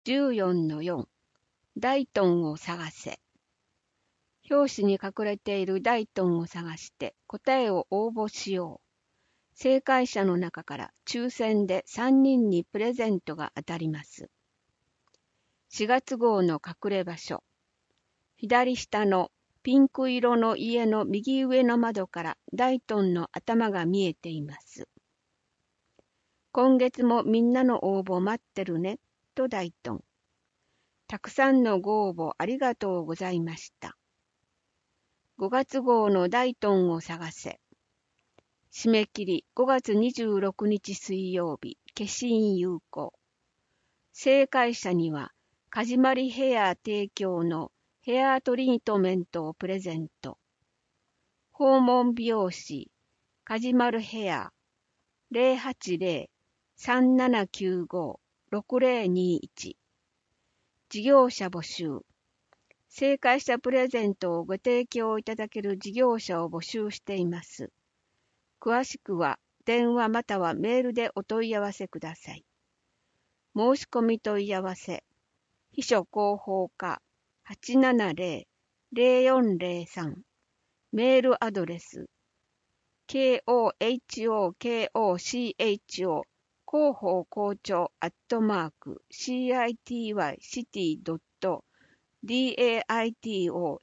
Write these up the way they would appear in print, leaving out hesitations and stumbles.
14-4 大頓を探せ。表紙に隠れている大頓を探して答えを応募しよう。正解者の中から抽選で3人にプレゼントが当たります。4月号の隠れ場所。左下のピンク色の家の右上の窓から大頓の頭が見えています。今月もみんなの応募待ってるね、と大頓。たくさんのご応募ありがとうございました。5月号の大頓を探せ。締め切り5月26日水曜日、消印有効。正解者には、かじまりヘア提供のヘアトリートメントをプレゼント。訪問美容師、かじまるヘア 080-3795-6021。事業者募集。正解したプレゼントをご提供いただける事業者を募集しています。詳しくは電話またはメールでお問い合わせください。申し込み問い合わせ。秘書広報課 870-0403。メールアドレス。KOHOKOCHO 広報校長@city.daito.lg.jp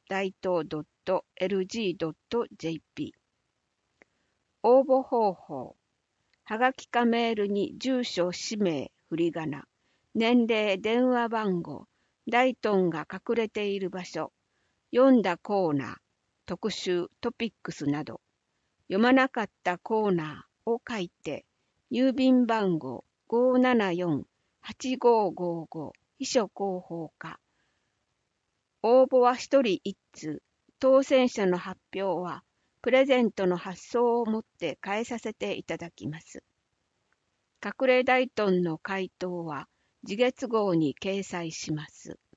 応募方法。はがきかメールに住所、氏名、振り仮名、年齢、電話番号、大頓が隠れている場所、読んだコーナー、特集、トピックスなど、読まなかったコーナーを書いて、郵便番号 574-8555 秘書広報課。応募は一人一通。当選者の発表は、プレゼントの発送をもって返させていただきます。隠れ大頓の回答は、次月号に掲載します。